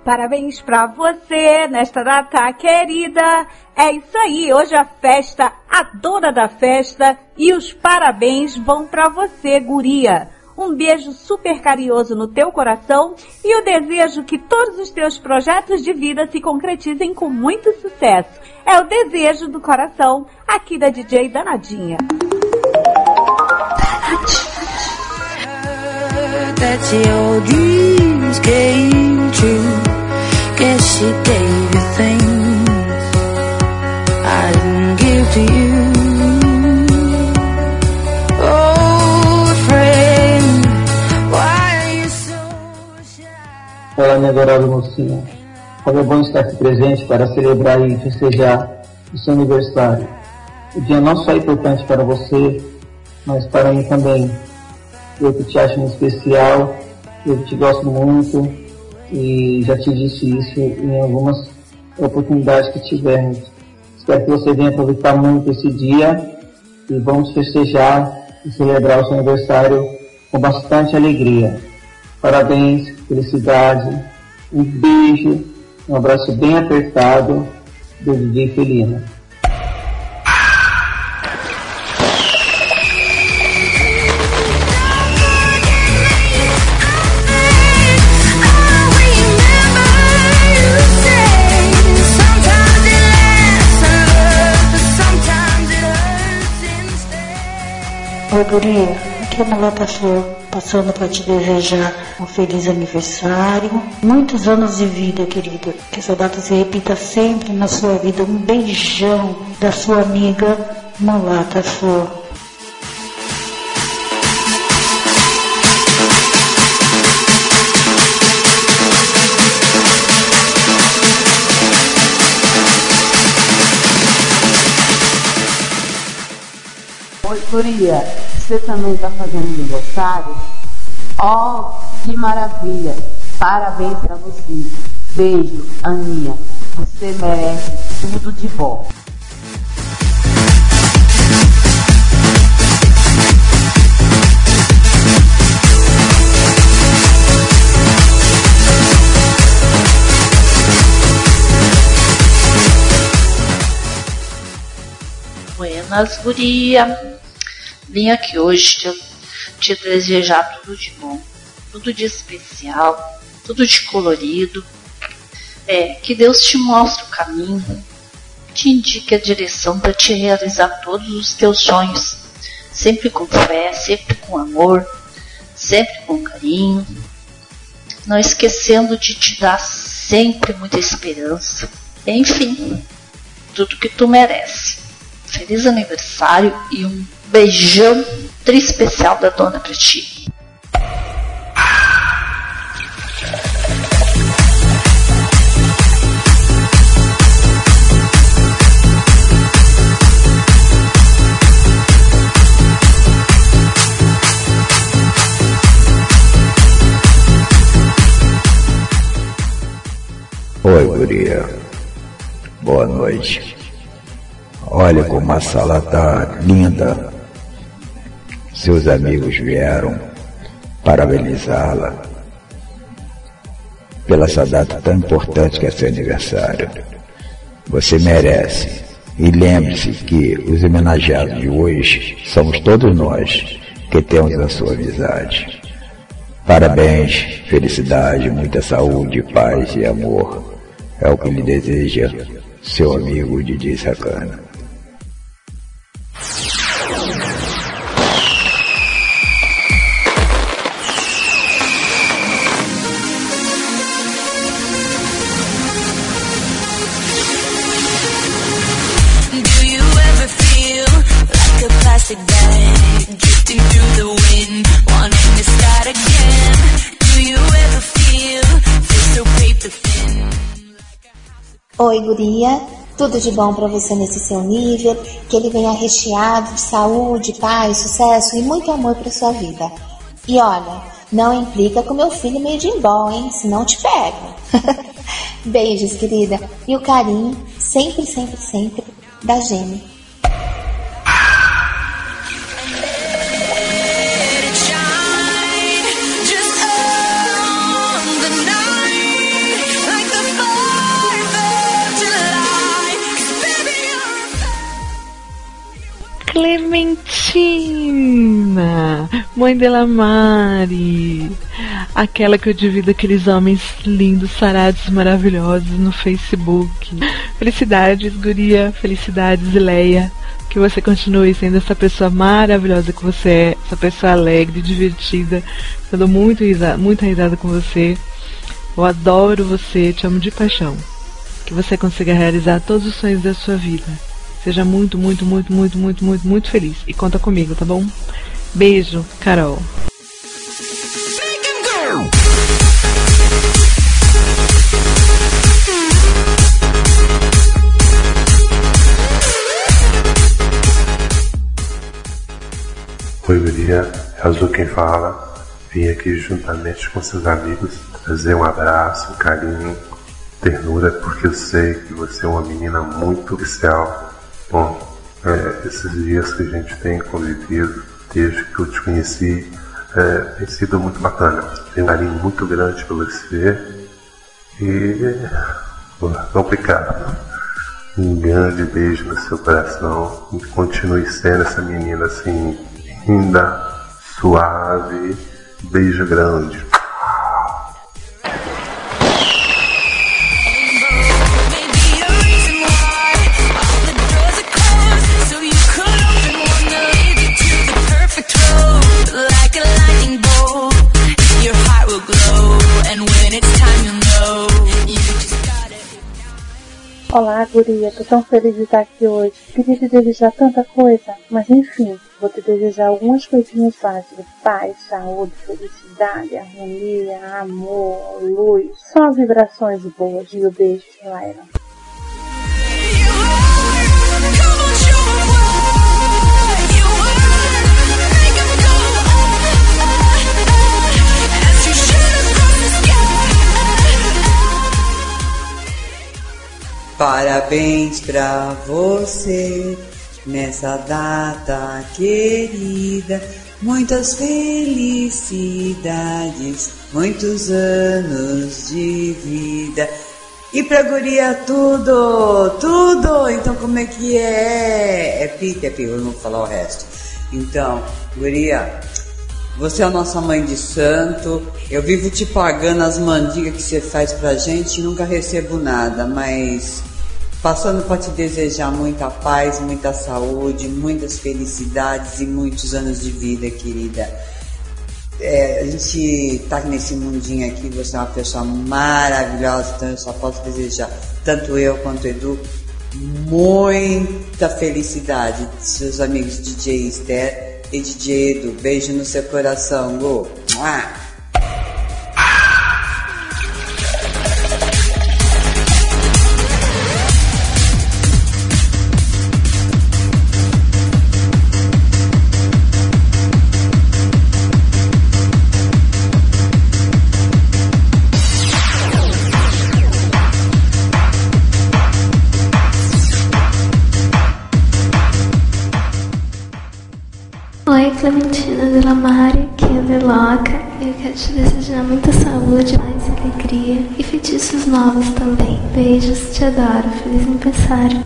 Parabéns pra você nesta data querida. É isso aí, hoje a festa, a dona da festa e os parabéns vão pra você, guria. Um beijo super carinhoso no teu coração e eu desejo que todos os teus projetos de vida se concretizem com muito sucesso. É o desejo do coração aqui da DJ Danadinha. That your dreams came true. Guess she gave you things I didn't give to you. Oh, friend, why are you so shy? Olá, minha adorada mocinha. Como é bom estar aqui presente para celebrar e festejar o seu aniversário. O dia não só é importante para você, mas para mim também. Eu que te acho muito especial, eu que te gosto muito e já te disse isso em algumas oportunidades que tivermos. Espero que você venha aproveitar muito esse dia e vamos festejar e celebrar o seu aniversário com bastante alegria. Parabéns, felicidade, um beijo, um abraço bem apertado do DJ Felina. Oi, guria, aqui é a Mulata Flor, passando para te desejar um feliz aniversário, muitos anos de vida, querida, que essa data se repita sempre na sua vida. Um beijão da sua amiga Mulata Flor. Oi, guria, você também tá fazendo aniversário? Oh, que maravilha! Parabéns pra você. Beijo, Aninha. Você merece tudo de bom. Buenas, guria. Vim aqui hoje te desejar tudo de bom, tudo de especial, tudo de colorido. Que Deus te mostre o caminho, te indique a direção para te realizar todos os teus sonhos, sempre com fé, sempre com amor, sempre com carinho, não esquecendo de te dar sempre muita esperança. Enfim, tudo que tu merece. Feliz aniversário e um beijão tri especial da dona pra ti. Oi, guria. Boa noite. Olha como a sala tá linda. Seus amigos vieram parabenizá-la pela essa data tão importante que é seu aniversário. Você merece. E lembre-se que os homenageados de hoje somos todos nós que temos a sua amizade. Parabéns, felicidade, muita saúde, paz e amor. É o que lhe deseja seu amigo DJ Sacana. Oi, guria, tudo de bom pra você nesse seu nível, que ele venha recheado de saúde, paz, sucesso e muito amor pra sua vida. E olha, não implica com meu filho meio de embol, hein, senão te pego. Beijos, querida, e o carinho, sempre, sempre, sempre, da Gêmea. Tina, mãe dela Mari, aquela que eu divido aqueles homens lindos, sarados, maravilhosos no Facebook. Felicidades, guria, felicidades, Leia. Que você continue sendo essa pessoa maravilhosa que você é, essa pessoa alegre, divertida. Eu dou muita risada com você. Eu adoro você, te amo de paixão. Que você consiga realizar todos os sonhos da sua vida. Seja muito feliz. E conta comigo, tá bom? Beijo, Carol. Oi, guria, é Azul quem fala. Vim aqui juntamente com seus amigos trazer um abraço, um carinho, ternura, porque eu sei que você é uma menina muito especial. Bom, esses dias que a gente tem convivido, desde que eu te conheci, tem sido muito bacana. Tenho um carinho muito grande por você e complicado. Um grande beijo no seu coração e continue sendo essa menina assim, linda, suave. Beijo grande. Olá, guria, tô tão feliz de estar aqui hoje. Queria te desejar tanta coisa, mas enfim, vou te desejar algumas coisinhas básicas. Paz, saúde, felicidade, harmonia, amor, luz. Só vibrações boas. E o beijo, Laila. Parabéns pra você nessa data querida, muitas felicidades, muitos anos de vida. E pra guria tudo. Então como é que é? É pique, eu não vou falar o resto. Então, guria, você é a nossa mãe de santo. Eu vivo te pagando as mandigas que você faz pra gente e nunca recebo nada, mas passando para te desejar muita paz, muita saúde, muitas felicidades e muitos anos de vida, querida. A gente tá nesse mundinho aqui, você é uma pessoa maravilhosa, então eu só posso desejar, tanto eu quanto o Edu, muita felicidade. Seus amigos DJ Esther e DJ Edu, beijo no seu coração, Gu. Oi, Clementina Della Mari, aqui é a Veloca. Eu quero te desejar muita saúde, paz, alegria e feitiços novos também. Beijos, te adoro, feliz aniversário.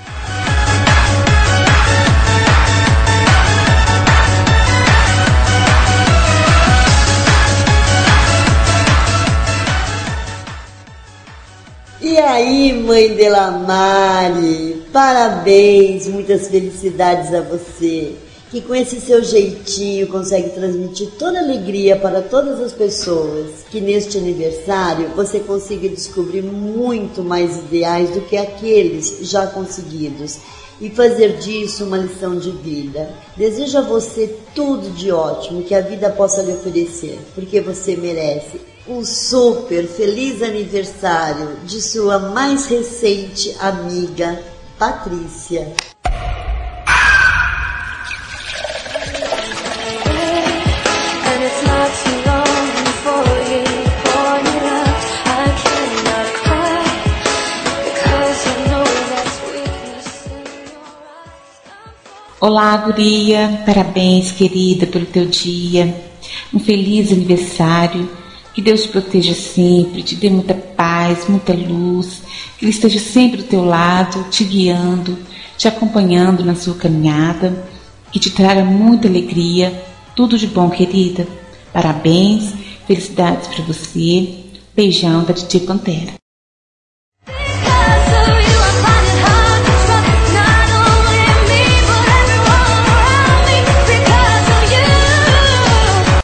E aí, mãe Della Mari, parabéns, muitas felicidades a você, que com esse seu jeitinho consegue transmitir toda alegria para todas as pessoas, que neste aniversário você consiga descobrir muito mais ideais do que aqueles já conseguidos e fazer disso uma lição de vida. Desejo a você tudo de ótimo que a vida possa lhe oferecer, porque você merece. Um super feliz aniversário de sua mais recente amiga, Patrícia. Olá, guria, parabéns, querida, pelo teu dia, um feliz aniversário, que Deus te proteja sempre, te dê muita paz, muita luz, que Ele esteja sempre do teu lado, te guiando, te acompanhando na sua caminhada, que te traga muita alegria. Tudo de bom, querida. Parabéns, felicidades para você. Beijão da DJ Pantera.